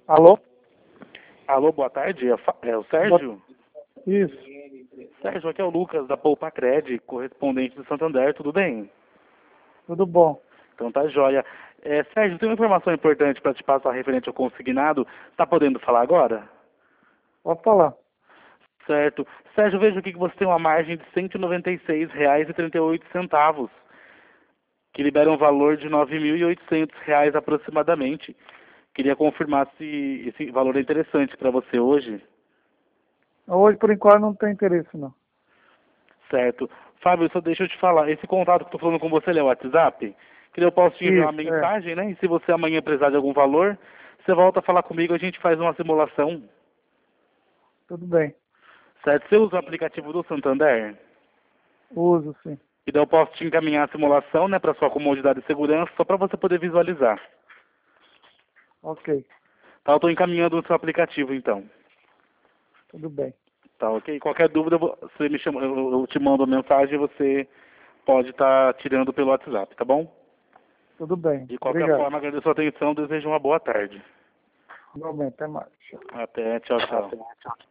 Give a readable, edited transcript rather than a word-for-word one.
Alô? Alô, boa tarde. É o Boa- Sérgio? Isso, Sérgio, aqui é o Lucas da Poupa Cred, correspondente do Santander, tudo bem? tudo bom. Então tá jóia. Sérgio, tem uma informação importante para te passar referente ao consignado. Tá podendo falar agora? Pode falar. Certo. Sérgio, vejo aqui que você tem uma margem de R$ 196,38, que libera um valor de R$ 9.800 aproximadamente. Queria confirmar se esse valor é interessante para você hoje. Hoje, por enquanto, não tem interesse, não. Certo. Fábio, só deixa eu te falar. Esse contato que eu estou falando com você, ele é o WhatsApp? Que eu posso te enviar uma Isso, é. mensagem, né? E se você amanhã precisar de algum valor, você volta a falar comigo, a gente faz uma simulação. Tudo bem. Certo? Você usa o aplicativo do Santander? Uso, sim. E daí eu posso te encaminhar a simulação, né? Para sua comodidade e segurança, só para você poder visualizar. Ok, Tá? Eu estou encaminhando no seu aplicativo, então. tudo bem. Tá, ok? Qualquer dúvida, você me chama, eu te mando a mensagem e você pode estar tirando pelo WhatsApp, tá bom? Tudo bem. De qualquer Obrigado. forma, agradeço a atenção, desejo uma boa tarde. Igualmente, até mais. Até, tchau, tchau. Tchau.